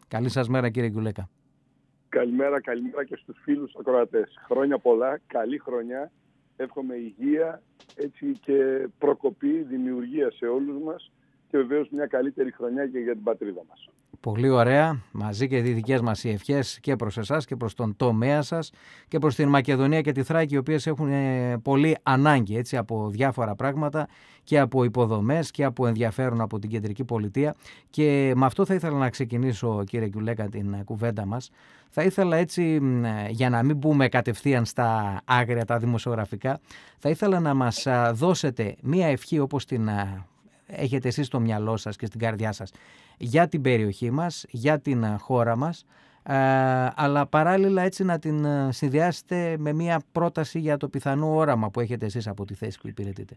Καλή σας μέρα, κύριε Γκιουλέκα. Καλημέρα και στους φίλους ακροατές. Χρόνια πολλά, καλή χρονιά. Εύχομαι υγεία, έτσι και προκοπή, δημιουργία σε όλους μας και βεβαίως μια καλύτερη χρονιά και για την πατρίδα μας. Πολύ ωραία. Μαζί και οι δικές μας οι ευχές και προς εσάς και προς τον τομέα σας και προς την Μακεδονία και τη Θράκη, οι οποίες έχουν πολύ ανάγκη, έτσι, από διάφορα πράγματα και από υποδομές και από ενδιαφέρον από την κεντρική πολιτεία. Και με αυτό θα ήθελα να ξεκινήσω, κύριε Γκιουλέκα, την κουβέντα μας. Θα ήθελα, έτσι, για να μην μπούμε κατευθείαν στα άγρια τα δημοσιογραφικά, θα ήθελα να μας δώσετε μία ευχή όπως την έχετε εσείς στο μυαλό σας και στην καρδιά σας για την περιοχή μας, για την χώρα μας, αλλά παράλληλα έτσι να την συνδυάσετε με μια πρόταση για το πιθανό όραμα που έχετε εσείς από τη θέση που υπηρετείτε.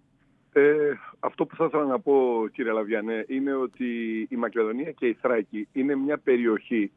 Αυτό που θα ήθελα να πω, κύριε Λαβιανέ, είναι ότι η Μακεδονία και η Θράκη είναι μια περιοχή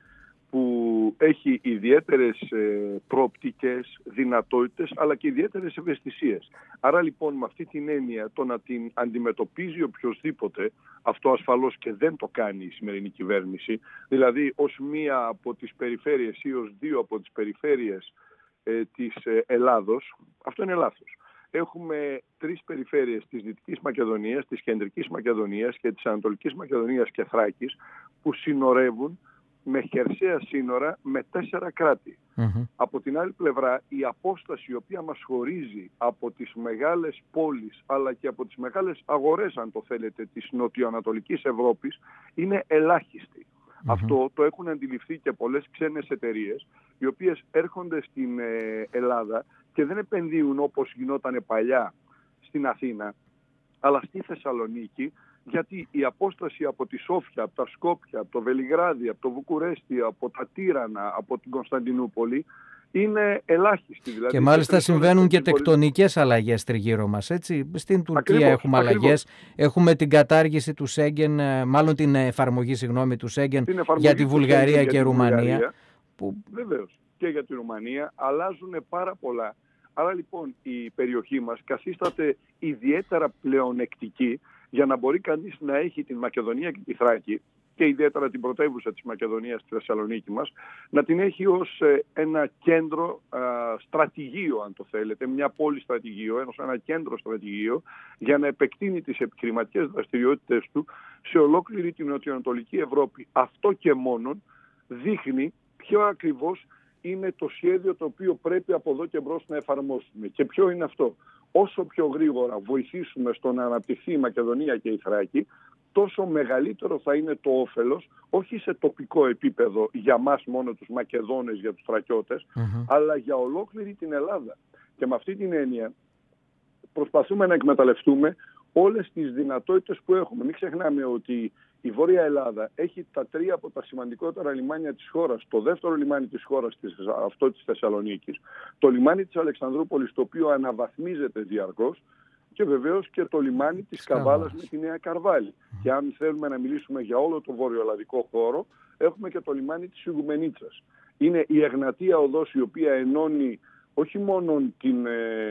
που έχει ιδιαίτερες προοπτικές, δυνατότητες, αλλά και ιδιαίτερες ευαισθησίες. Άρα λοιπόν με αυτή την έννοια το να την αντιμετωπίζει οποιοσδήποτε, αυτό ασφαλώς και δεν το κάνει η σημερινή κυβέρνηση, δηλαδή ως μία από τις περιφέρειες ή ως δύο από τις περιφέρειες της Ελλάδος, αυτό είναι λάθος. Έχουμε τρεις περιφέρειες της Δυτικής Μακεδονίας, της Κεντρικής Μακεδονίας και της Ανατολικής Μακεδονίας και Θράκης που συνορεύουν με χερσαία σύνορα με 4 κράτη. Από την άλλη πλευρά, η απόσταση η οποία μας χωρίζει από τις μεγάλες πόλεις αλλά και από τις μεγάλες αγορές, αν το θέλετε, της νοτιοανατολικής Ευρώπης είναι ελάχιστη. Αυτό το έχουν αντιληφθεί και πολλές ξένες εταιρείες, οι οποίες έρχονται στην Ελλάδα και δεν επενδύουν όπως γινόταν παλιά στην Αθήνα, αλλά στη Θεσσαλονίκη, γιατί η απόσταση από τη Σόφια, από τα Σκόπια, από το Βελιγράδι, από το Βουκουρέστι, από τα Τύρανα, από την Κωνσταντινούπολη είναι ελάχιστη. Δηλαδή, και μάλιστα συμβαίνουν και τεκτονικές αλλαγές τριγύρω μας, έτσι. Στην Τουρκία έχουμε αλλαγές, έχουμε την κατάργηση του Σέγγεν, μάλλον την εφαρμογή, του Σέγγεν για τη Βουλγαρία και Ρουμανία. Βεβαίως, και για τη Ρουμανία αλλάζουν πάρα πολλά. Άρα λοιπόν η περιοχή μας καθίσταται ιδιαίτερα πλεονεκτική για να μπορεί κανείς να έχει την Μακεδονία και τη Θράκη και ιδιαίτερα την πρωτεύουσα της Μακεδονίας, τη Θεσσαλονίκη μας, να την έχει ως ένα κέντρο στρατηγείο, αν το θέλετε, μια πόλη στρατηγείο, ένα κέντρο στρατηγείο για να επεκτείνει τις επιχειρηματικές δραστηριότητες του σε ολόκληρη την νοτιοανατολική Ευρώπη. Αυτό και μόνον δείχνει ποιο ακριβώς είναι το σχέδιο το οποίο πρέπει από εδώ και μπρος να εφαρμόσουμε. Και ποιο είναι αυτό? Όσο πιο γρήγορα βοηθήσουμε στο να αναπτυχθεί η Μακεδονία και η Θράκη, τόσο μεγαλύτερο θα είναι το όφελος, όχι σε τοπικό επίπεδο για μας μόνο τους Μακεδόνες, για τους Θρακιώτες, αλλά για ολόκληρη την Ελλάδα. Και με αυτή την έννοια προσπαθούμε να εκμεταλλευτούμε όλες τις δυνατότητες που έχουμε. Μην ξεχνάμε ότι η Βόρεια Ελλάδα έχει τα 3 από τα σημαντικότερα λιμάνια της χώρας. Το δεύτερο λιμάνι της χώρας, αυτό της Θεσσαλονίκης, το λιμάνι της Αλεξανδρούπολης, το οποίο αναβαθμίζεται διαρκώς, και βεβαίως και το λιμάνι της Καβάλας με τη Νέα Καρβάλη. Και αν θέλουμε να μιλήσουμε για όλο το βορειοελλαδικό χώρο, έχουμε και το λιμάνι της Ιγουμενίτσας. Είναι η Εγνατία οδός, η οποία ενώνει όχι μόνο την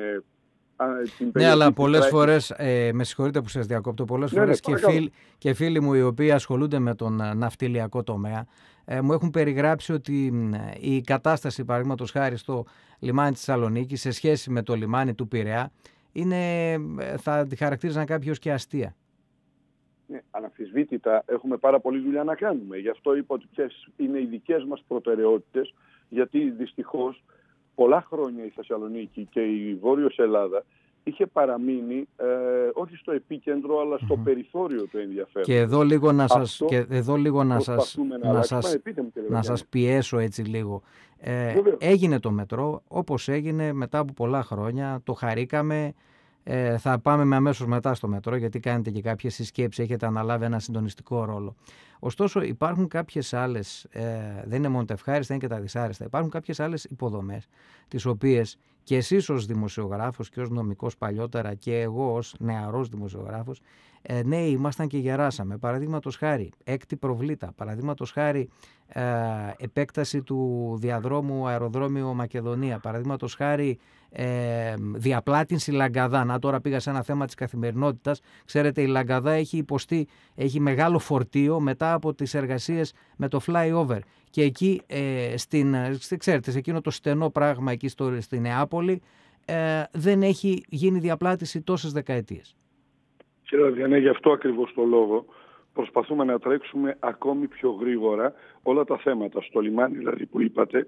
ναι, αλλά πολλές φορές, με συγχωρείτε που σας διακόπτω, πολλές φορές και φίλοι μου οι οποίοι ασχολούνται με τον ναυτιλιακό τομέα μου έχουν περιγράψει ότι η κατάσταση, παραδείγματος χάρη, στο λιμάνι της Θεσσαλονίκης σε σχέση με το λιμάνι του Πειραιά είναι, θα τη χαρακτήριζαν κάποιος και αστεία. Ναι, αναμφισβήτητα έχουμε πάρα πολλή δουλειά να κάνουμε. Γι' αυτό είπα ότι ποιες είναι οι δικές μας προτεραιότητες, γιατί δυστυχώς πολλά χρόνια η Θεσσαλονίκη και η Βόρειος Ελλάδα είχε παραμείνει όχι στο επίκεντρο αλλά στο περιθώριο του ενδιαφέροντος. Και εδώ λίγο να σας πιέσω έτσι λίγο. Έγινε το μετρό όπως έγινε μετά από πολλά χρόνια, το χαρήκαμε. Θα πάμε με αμέσως μετά στο μετρό, γιατί κάνετε και κάποιες συσκέψεις, έχετε αναλάβει ένα συντονιστικό ρόλο. Ωστόσο υπάρχουν κάποιες άλλες, δεν είναι μόνο τα ευχάριστα, είναι και τα δυσάρεστα, υπάρχουν κάποιες άλλες υποδομές, τις οποίες και εσείς ως δημοσιογράφος και ως νομικός παλιότερα και εγώ ως νεαρός δημοσιογράφος νέοι ήμασταν και γεράσαμε. Παραδείγματος χάρη, έκτη προβλήτα. Παραδείγματος χάρη, επέκταση του διαδρόμου αεροδρόμιο Μακεδονία. Παραδείγματος χάρη, διαπλάτηση Λαγκαδά. Να, τώρα πήγα σε ένα θέμα της καθημερινότητας. Ξέρετε, η Λαγκαδά έχει μεγάλο φορτίο μετά από τις εργασίες με το flyover. Και εκεί, ξέρετε, σε εκείνο το στενό πράγμα εκεί στη Νεάπολη, δεν έχει γίνει διαπλάτηση τόσες δεκαετίες. Κύριε Διανέ, γι' αυτό ακριβώς το λόγο προσπαθούμε να τρέξουμε ακόμη πιο γρήγορα όλα τα θέματα. Στο λιμάνι δηλαδή που είπατε,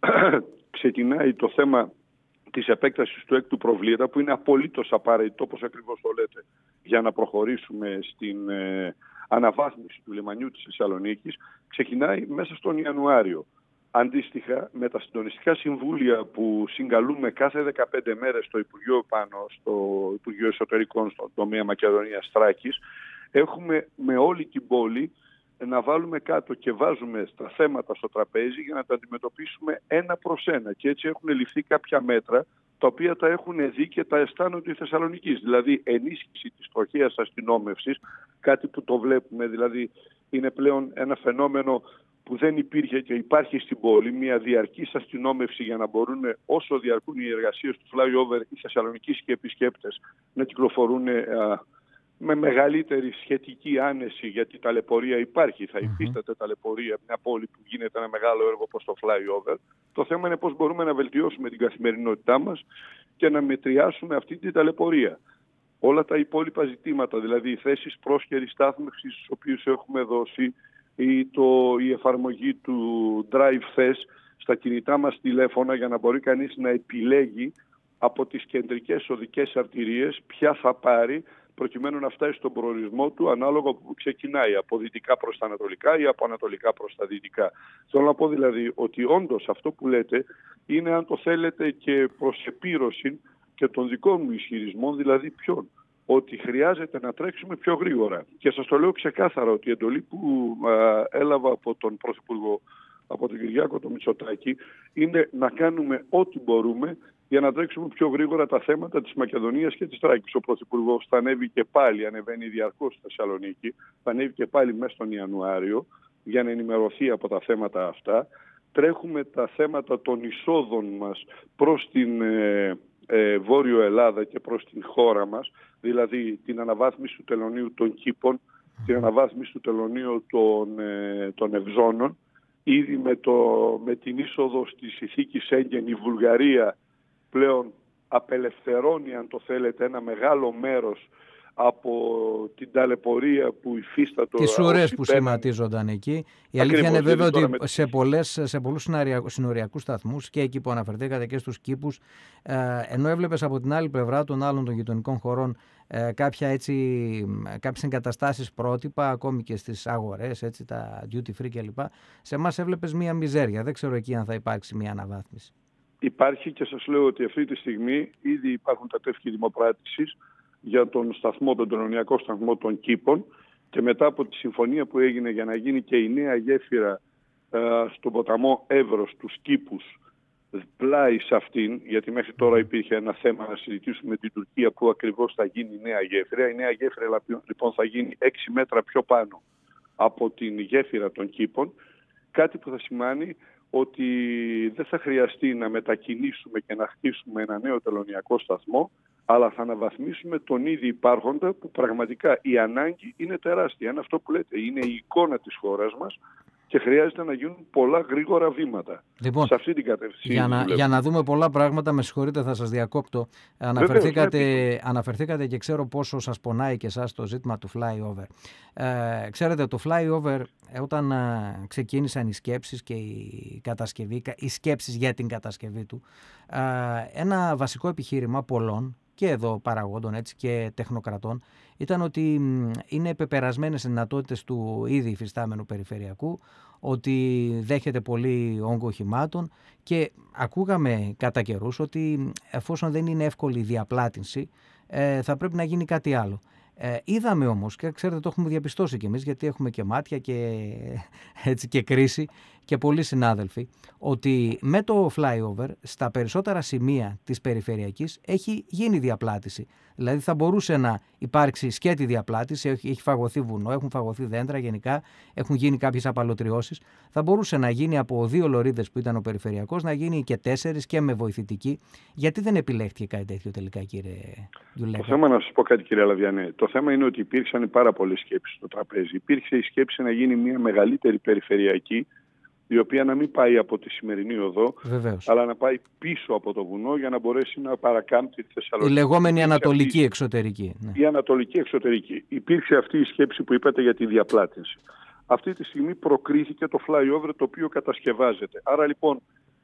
ξεκινάει το θέμα της επέκτασης του έκτου προβλήτα, που είναι απολύτως απαραίτητο, όπως ακριβώς το λέτε, για να προχωρήσουμε στην αναβάθμιση του λιμανιού της Θεσσαλονίκης. Ξεκινάει μέσα στον Ιανουάριο. Αντίστοιχα, με τα συντονιστικά συμβούλια που συγκαλούμε κάθε 15 μέρες στο Υπουργείο στο Υπουργείο Εσωτερικών, στον τομέα Μακεδονίας Θράκης, έχουμε με όλη την πόλη να βάλουμε κάτω και βάζουμε τα θέματα στο τραπέζι για να τα αντιμετωπίσουμε ένα προς ένα. Και έτσι έχουν ληφθεί κάποια μέτρα τα οποία τα έχουν δει και τα αισθάνονται οι Θεσσαλονικείς. Δηλαδή ενίσχυση της τροχαίας αστυνόμευσης, κάτι που το βλέπουμε, δηλαδή είναι πλέον ένα φαινόμενο που δεν υπήρχε και υπάρχει στην πόλη, μια διαρκής αστυνόμευση για να μπορούν, όσο διαρκούν οι εργασίες του flyover, οι Θεσσαλονικείς και οι επισκέπτες να κυκλοφορούν με μεγαλύτερη σχετική άνεση, γιατί η ταλαιπωρία υπάρχει, θα υφίσταται ταλαιπωρία, μια πόλη που γίνεται ένα μεγάλο έργο όπως το flyover. Το θέμα είναι πώς μπορούμε να βελτιώσουμε την καθημερινότητά μας και να μετριάσουμε αυτή την ταλαιπωρία. Όλα τα υπόλοιπα ζητήματα, δηλαδή οι θέσεις πρόσχερης στάθμευσης στις οποίες έχουμε δώσει, ή η εφαρμογή του Drive Thes στα κινητά μας τηλέφωνα για να μπορεί κανείς να επιλέγει από τις κεντρικές οδικές αρτηρίες ποια θα πάρει προκειμένου να φτάσει στον προορισμό του ανάλογα που ξεκινάει, από δυτικά προς τα ανατολικά ή από ανατολικά προς τα δυτικά. Θέλω να πω δηλαδή ότι όντως αυτό που λέτε είναι, αν το θέλετε, και προς επίρρωση και των δικών μου ισχυρισμών, δηλαδή ποιον? Ότι χρειάζεται να τρέξουμε πιο γρήγορα. Και σας το λέω ξεκάθαρα ότι η εντολή που έλαβα από τον Πρωθυπουργό, από τον Κυριάκο τον Μητσοτάκη, είναι να κάνουμε ό,τι μπορούμε για να τρέξουμε πιο γρήγορα τα θέματα της Μακεδονίας και της Θράκης. Ο Πρωθυπουργός θα ανέβει και πάλι, ανεβαίνει διαρκώς στη Θεσσαλονίκη, θα ανέβει και πάλι μέσα στον Ιανουάριο για να ενημερωθεί από τα θέματα αυτά. Τρέχουμε τα θέματα των εισόδων μας προς την Βόρειο Ελλάδα και προς την χώρα μας, δηλαδή την αναβάθμιση του τελωνείου των Κήπων, την αναβάθμιση του τελωνείου των Ευζώνων. Ήδη με την είσοδο στη συνθήκη Σέγγεν η Βουλγαρία πλέον απελευθερώνει, αν το θέλετε, ένα μεγάλο μέρος από την ταλαιπωρία που υφίστατο. Τις ουρές που σχηματίζονταν εκεί. Η αλήθεια είναι βέβαια ότι σε πολλούς συνοριακούς σταθμούς, και εκεί που αναφερθήκατε και στους κήπους, ενώ έβλεπες από την άλλη πλευρά των άλλων των γειτονικών χωρών κάποιες εγκαταστάσεις πρότυπα, ακόμη και στις αγορές, έτσι, τα duty free κλπ. Σε εμάς έβλεπες μία μιζέρια. Δεν ξέρω εκεί αν θα υπάρξει μία αναβάθμιση. Υπάρχει, και σας λέω ότι αυτή τη στιγμή ήδη υπάρχουν τα τεύχη δημοπράτησης για τον τελωνειακό σταθμό των Κήπων, και μετά από τη συμφωνία που έγινε για να γίνει και η νέα γέφυρα στον ποταμό Εύρος, τους Κήπους, πλάι σε αυτήν, γιατί μέχρι τώρα υπήρχε ένα θέμα να συζητήσουμε με την Τουρκία που ακριβώς θα γίνει η νέα γέφυρα. Η νέα γέφυρα λοιπόν θα γίνει 6 μέτρα πιο πάνω από την γέφυρα των Κήπων, κάτι που θα σημαίνει ότι δεν θα χρειαστεί να μετακινήσουμε και να χτίσουμε ένα νέο τελωνειακό σταθμό, αλλά θα αναβαθμίσουμε τον ήδη υπάρχοντα, που πραγματικά η ανάγκη είναι τεράστια. Είναι αυτό που λέτε, είναι η εικόνα της χώρας μας και χρειάζεται να γίνουν πολλά γρήγορα βήματα. Λοιπόν, σε αυτή την κατεύθυνση. Για να δούμε πολλά πράγματα, με συγχωρείτε, θα σας διακόπτω. Αναφερθήκατε και ξέρω πόσο σας πονάει και εσάς το ζήτημα του flyover. Ξέρετε, το flyover, όταν ξεκίνησαν οι σκέψεις και οι σκέψεις για την κατασκευή του, ένα βασικό επιχείρημα πολλών και εδώ παραγόντων, έτσι, και τεχνοκρατών, ήταν ότι είναι πεπερασμένες οι δυνατότητες του ήδη υφιστάμενου περιφερειακού, ότι δέχεται πολύ όγκο οχημάτων, και ακούγαμε κατά καιρούς ότι εφόσον δεν είναι εύκολη η διαπλάτηση, θα πρέπει να γίνει κάτι άλλο. Είδαμε όμως, και ξέρετε, το έχουμε διαπιστώσει κι εμείς, γιατί έχουμε και μάτια και, έτσι, και κρίση, και πολλοί συνάδελφοι, ότι με το flyover στα περισσότερα σημεία της περιφερειακής έχει γίνει διαπλάτηση. Δηλαδή θα μπορούσε να υπάρξει σκέτη διαπλάτηση, έχει φαγωθεί βουνό, έχουν φαγωθεί δέντρα γενικά, έχουν γίνει κάποιες απαλωτριώσεις. Θα μπορούσε να γίνει από 2 λωρίδες που ήταν ο περιφερειακός, να γίνει και 4 και με βοηθητική. Γιατί δεν επιλέχθηκε κάτι τέτοιο τελικά, κύριε Γιουλέκα? Το θέμα, να σας πω κάτι, κύριε Λαδιανέ, το θέμα είναι ότι υπήρξαν πάρα πολλές σκέψεις στο τραπέζι. Υπήρξε η σκέψη να γίνει μια μεγαλύτερη περιφερειακή, η οποία να μην πάει από τη σημερινή οδό, βεβαίως, αλλά να πάει πίσω από το βουνό για να μπορέσει να παρακάμπτει τη Θεσσαλονίκη. Η λεγόμενη ανατολική εξωτερική. Ναι. Η ανατολική εξωτερική. Υπήρξε αυτή η σκέψη που είπατε για τη διαπλάτηση. Αυτή τη στιγμή προκρίθηκε το flyover, το οποίο κατασκευάζεται. Άρα λοιπόν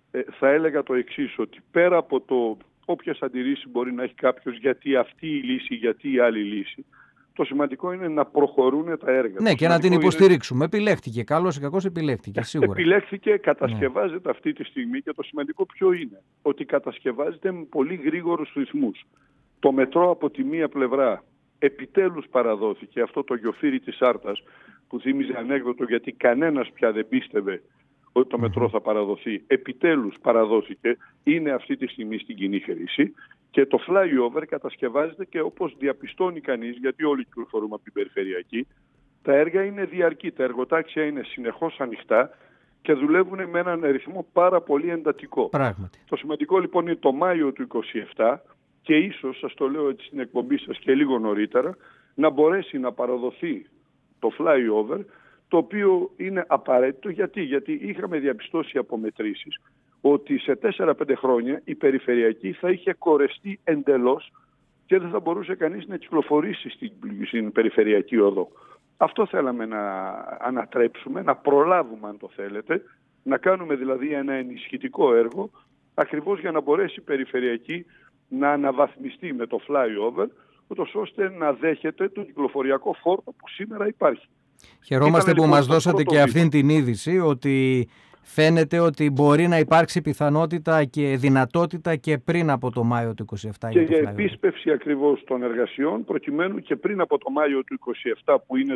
θα έλεγα το εξής, ότι πέρα από το όποιες αντιρρήσεις μπορεί να έχει κάποιος γιατί αυτή η λύση, γιατί η άλλη λύση, το σημαντικό είναι να προχωρούν τα έργα. Ναι, και να την υποστηρίξουμε. Επιλέχθηκε. Καλώς ή κακώς επιλέχθηκε, σίγουρα. Επιλέχθηκε, κατασκευάζεται αυτή τη στιγμή και το σημαντικό ποιο είναι? Ότι κατασκευάζεται με πολύ γρήγορους ρυθμούς. Το μετρό από τη μία πλευρά επιτέλους παραδόθηκε, αυτό το γιοφύρι της Άρτας που θύμιζε ανέκδοτο γιατί κανένας πια δεν πίστευε ότι το μετρό θα παραδοθεί. Επιτέλους παραδόθηκε, είναι αυτή τη στιγμή στην κοινή χρήση. Και το flyover κατασκευάζεται και όπως διαπιστώνει κανείς, γιατί όλοι κυκλοφορούμε από την περιφερειακή, τα έργα είναι διαρκή, τα εργοτάξια είναι συνεχώς ανοιχτά και δουλεύουν με έναν ρυθμό πάρα πολύ εντατικό. Πράγματι. Το σημαντικό λοιπόν είναι το Μάιο του 2027 και ίσως, σας το λέω έτσι στην εκπομπή σας και λίγο νωρίτερα, να μπορέσει να παραδοθεί το flyover, το οποίο είναι απαραίτητο. Γιατί είχαμε διαπιστώσει από μετρήσεις ότι σε 4-5 χρόνια η περιφερειακή θα είχε κορεστεί εντελώς και δεν θα μπορούσε κανείς να κυκλοφορήσει στην περιφερειακή οδό. Αυτό θέλαμε να ανατρέψουμε, να προλάβουμε αν το θέλετε, να κάνουμε δηλαδή ένα ενισχυτικό έργο ακριβώς για να μπορέσει η περιφερειακή να αναβαθμιστεί με το flyover, ούτως ώστε να δέχεται τον κυκλοφοριακό φόρτο που σήμερα υπάρχει. Χαιρόμαστε που μας δώσατε και αυτήν την είδηση ότι φαίνεται ότι μπορεί να υπάρξει πιθανότητα και δυνατότητα και πριν από το Μάιο του 2027. Και για επίσπευση ακριβώς των εργασιών, προκειμένου και πριν από το Μάιο του 2027 που είναι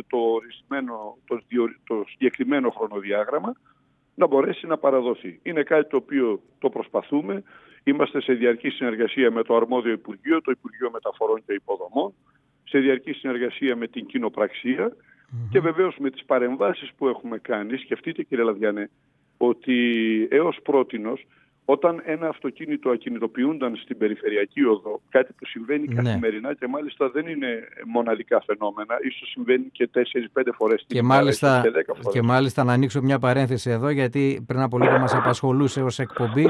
το συγκεκριμένο χρονοδιάγραμμα, να μπορέσει να παραδοθεί. Είναι κάτι το οποίο το προσπαθούμε. Είμαστε σε διαρκή συνεργασία με το αρμόδιο Υπουργείο, το Υπουργείο Μεταφορών και Υποδομών, σε διαρκή συνεργασία με την κοινοπραξία και βεβαίως με τις παρεμβάσεις που έχουμε κάνει. Σκεφτείτε, κύριε Λαδιανέ, ότι έως πρότινος, όταν ένα αυτοκίνητο ακινητοποιούνταν στην περιφερειακή οδό, κάτι που συμβαίνει καθημερινά και μάλιστα δεν είναι μοναδικά φαινόμενα, ίσως συμβαίνει και 4-5 φορές την ημέρα και 10 φορές. Και μάλιστα να ανοίξω μια παρένθεση εδώ, γιατί πριν από λίγο μας απασχολούσε ως εκπομπή.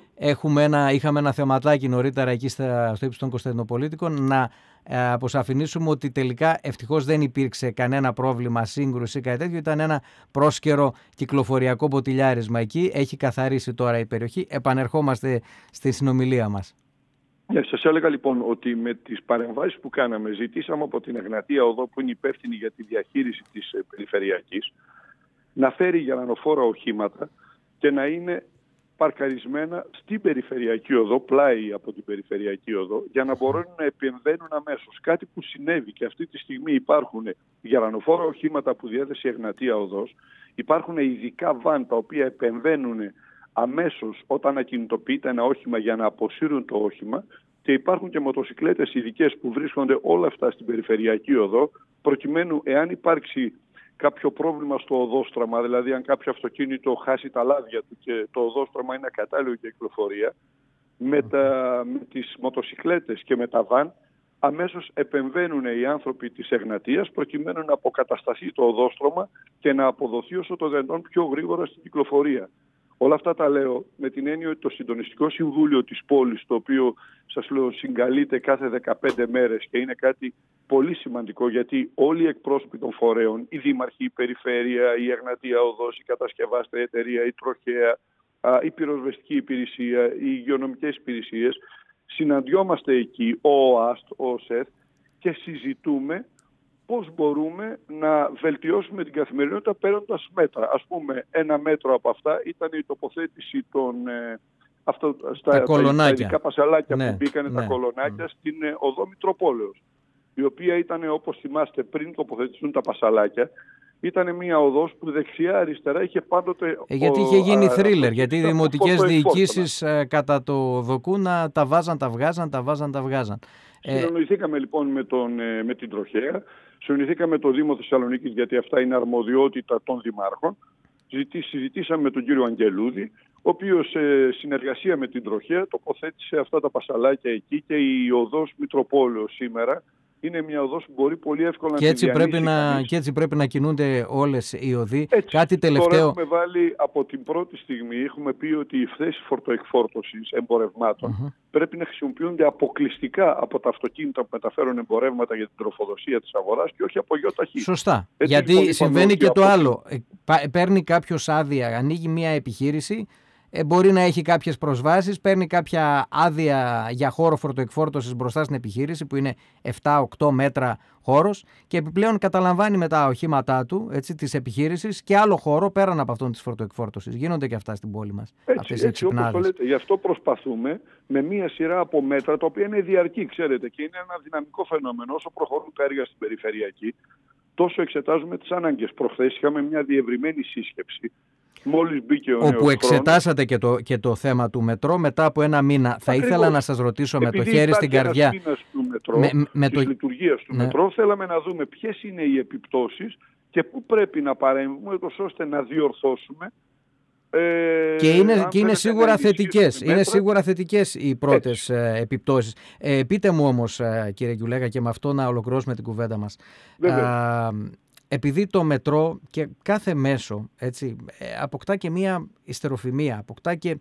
Είχαμε ένα θεματάκι νωρίτερα εκεί στο ύψος των Κωνσταντινοπολίτικων να αποσαφηνίσουμε ότι τελικά ευτυχώς δεν υπήρξε κανένα πρόβλημα σύγκρουση ή κάτι τέτοιο. Ήταν ένα πρόσκαιρο κυκλοφοριακό ποτηλιάρισμα εκεί. Έχει καθαρίσει τώρα η περιοχή. Επανερχόμαστε στη συνομιλία μας. Σας έλεγα λοιπόν ότι με τις παρεμβάσεις που κάναμε ζητήσαμε από την Εγνατία Οδό, που είναι υπεύθυνη για τη διαχείριση της περιφερειακής, να φέρει γερανοφόρα οχήματα και να είναι παρκαρισμένα στην περιφερειακή οδό, πλάι από την περιφερειακή οδό, για να μπορούν να επεμβαίνουν αμέσως. Κάτι που συνέβη και αυτή τη στιγμή υπάρχουν γερανοφόρα οχήματα που διέθεσε η Εγνατία Οδός, υπάρχουν ειδικά βαν τα οποία επεμβαίνουν αμέσως όταν ακινητοποιείται ένα όχημα για να αποσύρουν το όχημα και υπάρχουν και μοτοσικλέτες ειδικές που βρίσκονται όλα αυτά στην περιφερειακή οδό, προκειμένου εάν υπάρξει κάποιο πρόβλημα στο οδόστρωμα, δηλαδή αν κάποιο αυτοκίνητο χάσει τα λάδια του και το οδόστρωμα είναι ακατάλληλο για κυκλοφορία, με τις μοτοσικλέτες και με τα βαν αμέσως επεμβαίνουν οι άνθρωποι της Εγνατίας προκειμένου να αποκατασταθεί το οδόστρωμα και να αποδοθεί όσο το δυνατόν πιο γρήγορα στην κυκλοφορία. Όλα αυτά τα λέω με την έννοια ότι το Συντονιστικό Συμβούλιο της πόλης, το οποίο σας λέω συγκαλείται κάθε 15 μέρες και είναι κάτι πολύ σημαντικό, γιατί όλοι οι εκπρόσωποι των φορέων, οι δήμαρχοι, η περιφέρεια, η Εγνατία Οδός, η κατασκευάστρια εταιρεία, η τροχέα, η πυροσβεστική υπηρεσία, οι υγειονομικές υπηρεσίες, συναντιόμαστε εκεί, ο ΟΑΣΤ, ο ΟΣΕΘ, και συζητούμε πώς μπορούμε να βελτιώσουμε την καθημερινότητα παίρνοντας μέτρα. Ας πούμε, ένα μέτρο από αυτά ήταν η τοποθέτηση των στα ειδικά πασαλάκια που μπήκανε τα κολονάκια στην οδό Μητροπόλεως, η οποία ήταν, όπως θυμάστε, πριν τοποθετηθούν τα πασαλάκια, ήταν μια οδός που δεξιά-αριστερά είχε πάντοτε... γιατί είχε γίνει θρίλερ, γιατί οι δημοτικές διοικήσεις κατά το Δοκούνα τα βάζαν, τα βγάζαν, τα βάζαν, τα βγάζαν. Συνοηθήκαμε λοιπόν με την Τροχέα, συνοηθήκαμε με το Δήμο Θεσσαλονίκης, γιατί αυτά είναι αρμοδιότητα των δημάρχων. Συζητήσαμε με τον κύριο Αγγελούδη, ο οποίος σε συνεργασία με την Τροχέα τοποθέτησε αυτά τα πασαλάκια εκεί, και η οδός Μητροπόλεως σήμερα είναι μια οδός που μπορεί πολύ εύκολα και να έτσι τη διανύσει και έτσι πρέπει να κινούνται όλες οι οδοί. Έτσι, κάτι τελευταίο. Τώρα έχουμε βάλει από την πρώτη στιγμή, έχουμε πει ότι οι θέσεις φορτοεκφόρτωσης εμπορευμάτων πρέπει να χρησιμοποιούνται αποκλειστικά από τα αυτοκίνητα που μεταφέρουν εμπορεύματα για την τροφοδοσία της αγοράς και όχι από γιοταχή. Σωστά. Έτσι, γιατί λοιπόν, συμβαίνει και το άλλο. Παίρνει κάποιος άδεια, ανοίγει μια επιχείρηση, μπορεί να έχει κάποιες προσβάσεις, παίρνει κάποια άδεια για χώρο φορτοεκφόρτωσης μπροστά στην επιχείρηση που είναι 7-8 μέτρα χώρος, και επιπλέον καταλαμβάνει με τα οχήματά του, έτσι, της επιχείρησης, και άλλο χώρο πέραν από αυτόν της φορτοεκφόρτωσης. Γίνονται και αυτά στην πόλη μας. Έτσι όπως το λέτε. Γι' αυτό προσπαθούμε με μία σειρά από μέτρα, τα οποία είναι διαρκή, ξέρετε, και είναι ένα δυναμικό φαινόμενο. Όσο προχωρούν τα έργα στην περιφερειακή, τόσο εξετάζουμε τις ανάγκες. Προχθές είχαμε μια διευρυμένη σύσκεψη. Μόλις μπήκε ο νέος όπου εξετάσατε και το θέμα του μετρό μετά από ένα μήνα. Θα ήθελα να σας ρωτήσω με το χέρι στην καρδιά. Επειδή υπάρχει ένας μήνας του μετρό, της λειτουργίας του μετρό, θέλαμε να δούμε ποιες είναι οι επιπτώσεις και πού πρέπει να παρέμβουμε, ώστε να διορθώσουμε. Και είναι σίγουρα θετικές. Είναι σίγουρα θετικές οι πρώτες επιπτώσεις. Πείτε μου όμως, κύριε Γκιουλέγα, και με αυτό να ολοκληρώσουμε την κουβέντα μας. Επειδή το μετρό και κάθε μέσο, έτσι, αποκτά και μία ιστεροφημία, αποκτά και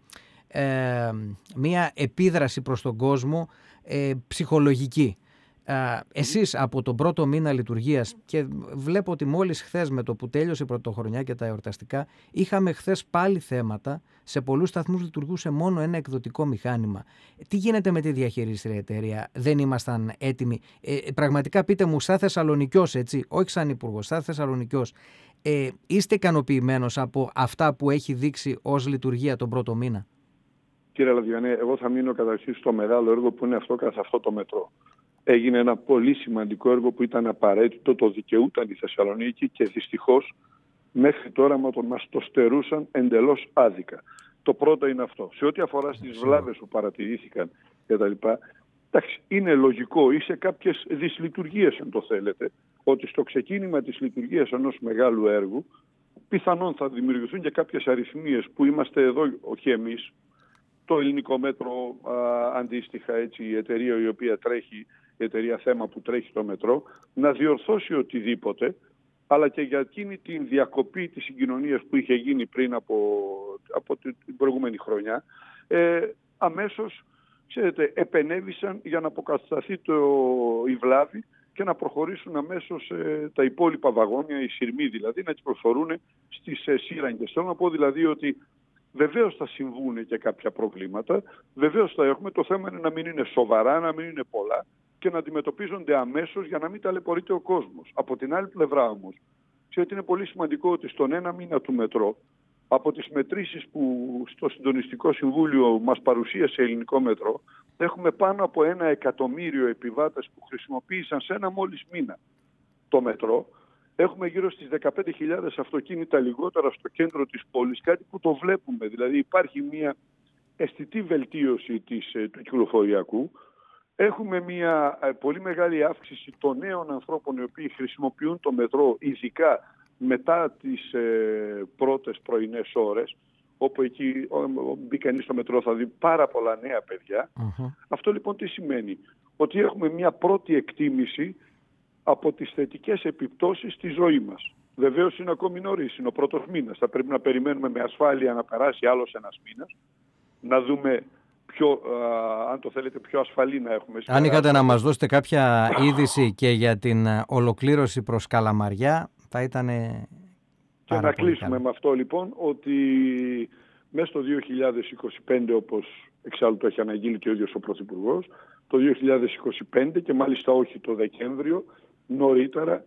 μία επίδραση προς τον κόσμο ψυχολογική. Εσείς από τον πρώτο μήνα λειτουργίας, και βλέπω ότι μόλις χθες με το που τέλειωσε η πρωτοχρονιά και τα εορταστικά, είχαμε χθες πάλι θέματα, σε πολλούς σταθμούς λειτουργούσε μόνο ένα εκδοτικό μηχάνημα. Τι γίνεται με τη διαχείριση εταιρεία, δεν ήμασταν έτοιμοι? Πραγματικά πείτε μου, σαν Θεσσαλονικιός, έτσι, όχι σαν υπουργός, σαν Θεσσαλονικιός, είστε ικανοποιημένος από αυτά που έχει δείξει ως λειτουργία τον πρώτο μήνα? Κύριε Λαδιανέ, εγώ θα μείνω καταρχήν στο μεγάλο έργο που είναι αυτό καθ' αυτό το μετρό. Έγινε ένα πολύ σημαντικό έργο που ήταν απαραίτητο, το δικαιούταν η Θεσσαλονίκη, και δυστυχώς μέχρι τώρα μας το στερούσαν εντελώς άδικα. Το πρώτο είναι αυτό. Σε ό,τι αφορά στις βλάβες που παρατηρήθηκαν κτλ., εντάξει, είναι λογικό ή σε κάποιες δυσλειτουργίες, αν το θέλετε, ότι στο ξεκίνημα της λειτουργίας ενός μεγάλου έργου πιθανόν θα δημιουργηθούν και κάποιες αριθμίες που είμαστε εδώ, όχι εμείς, το ελληνικό μέτρο αντίστοιχα, έτσι, η εταιρεία η οποία τρέχει, η εταιρεία Θέμα που τρέχει το μετρό, να διορθώσει οτιδήποτε, αλλά και για εκείνη την διακοπή της συγκοινωνίας που είχε γίνει πριν από την προηγούμενη χρονιά, αμέσως, ξέρετε, επενέβησαν για να αποκατασταθεί η βλάβη και να προχωρήσουν αμέσως τα υπόλοιπα βαγόνια, οι σειρμοί δηλαδή, να τις προσφορούν στις σύραγγες. Θέλω να πω δηλαδή ότι βεβαίως θα συμβούν και κάποια προβλήματα, βεβαίως θα έχουμε. Το θέμα είναι να μην είναι σοβαρά, να μην είναι πολλά και να αντιμετωπίζονται αμέσως για να μην ταλαιπωρείται ο κόσμος. Από την άλλη πλευρά όμως, ξέρετε, είναι πολύ σημαντικό ότι στον ένα μήνα του μετρό, από τις μετρήσεις που στο Συντονιστικό Συμβούλιο μας παρουσίασε ελληνικό μετρό, έχουμε πάνω από 1 εκατομμύριο επιβάτες που χρησιμοποίησαν σε ένα μόλις μήνα το μετρό. Έχουμε γύρω στις 15.000 αυτοκίνητα λιγότερα στο κέντρο της πόλης, κάτι που το βλέπουμε. Δηλαδή υπάρχει μια αισθητή βελτίωση του κυκλοφοριακού. Έχουμε μια πολύ μεγάλη αύξηση των νέων ανθρώπων οι οποίοι χρησιμοποιούν το μετρό, ειδικά μετά τις πρώτες πρωινές ώρες, όπου εκεί μπει κανείς στο μετρό θα δει πάρα πολλά νέα παιδιά. Αυτό λοιπόν τι σημαίνει? Ότι έχουμε μια πρώτη εκτίμηση από τις θετικές επιπτώσεις στη ζωή μας. Βεβαίως είναι ακόμη νωρίς, είναι ο πρώτος μήνας. Θα πρέπει να περιμένουμε με ασφάλεια να περάσει άλλος ένας μήνας, να δούμε αν το θέλετε, πιο ασφαλή να έχουμε. Αν είχατε να μας δώσετε κάποια είδηση και για την ολοκλήρωση προς Καλαμαριά, θα ήταν και να κλείσουμε με αυτό λοιπόν, ότι μέσα στο 2025, όπως εξάλλου το έχει αναγγείλει και ο ίδιος ο Πρωθυπουργός, το 2025 και μάλιστα όχι το Δεκέμβριο, νωρίτερα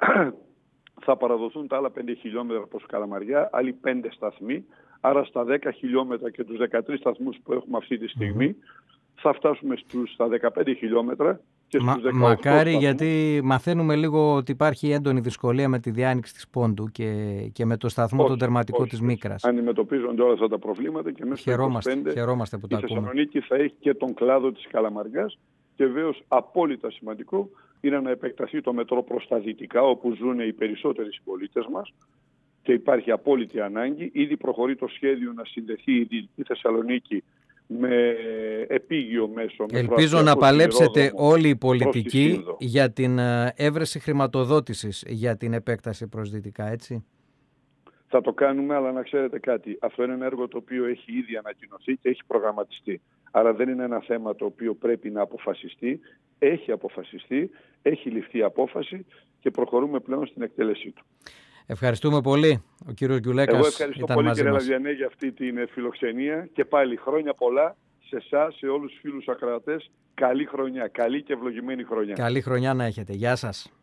θα παραδοθούν τα άλλα 5 χιλιόμετρα προς Καλαμαριά, άλλοι 5 σταθμοί, άρα στα 10 χιλιόμετρα και τους 13 σταθμούς που έχουμε αυτή τη στιγμή θα φτάσουμε στα 15 χιλιόμετρα και στους 18 μακάρι, σταθμούς. γιατί μαθαίνουμε λίγο ότι υπάρχει έντονη δυσκολία με τη διάνοιξη της Πόντου και με το σταθμό τον τερματικό της Μίκρας. Αντιμετωπίζονται όλα αυτά τα προβλήματα και μέσα στο 25 χαιρόμαστε που η τα ακούμε. Θεσσαλονίκη θα έχει και τον κλάδο της Καλαμαριάς και βέβαιως απόλυτα σημαντικό είναι να επεκταθεί το μετρό προς τα δυτικά, όπου ζουν οι περισσότεροι συμπολίτες μας και υπάρχει απόλυτη ανάγκη. Ήδη προχωρεί το σχέδιο να συνδεθεί η Δυτική Θεσσαλονίκη με επίγειο μέσο. Ελπίζω να παλέψετε όλοι οι πολιτικοί για την έβρεση χρηματοδότησης για την επέκταση προς δυτικά, έτσι. Θα το κάνουμε, αλλά να ξέρετε κάτι. Αυτό είναι ένα έργο το οποίο έχει ήδη ανακοινωθεί και έχει προγραμματιστεί. Άρα δεν είναι ένα θέμα το οποίο πρέπει να αποφασιστεί. Έχει αποφασιστεί, έχει ληφθεί απόφαση και προχωρούμε πλέον στην εκτέλεσή του. Ευχαριστούμε πολύ. Ο κύριος Γκιουλέκας ήταν μαζί μας. Εγώ ευχαριστώ πολύ, κύριε Λαδιανέ, για αυτή την φιλοξενία και πάλι χρόνια πολλά σε εσάς, σε όλους τους φίλους ακροατές. Καλή χρονιά, καλή και ευλογημένη χρονιά. Καλή χρονιά να έχετε. Γεια σας.